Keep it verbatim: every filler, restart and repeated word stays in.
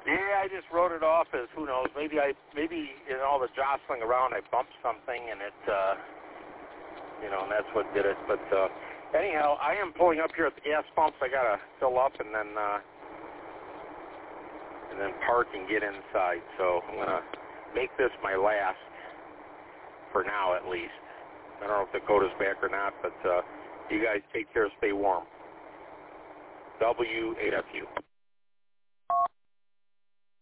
Yeah, I just wrote it off as who knows. Maybe I maybe in all the jostling around I bumped something and it uh you know, and that's what did it. But uh anyhow, I am pulling up here at the gas pumps. I gotta fill up and then uh and then park and get inside. So I'm gonna make this my last for now at least. I don't know if Dakota's back or not, but uh you guys take care, stay warm. W eight F U.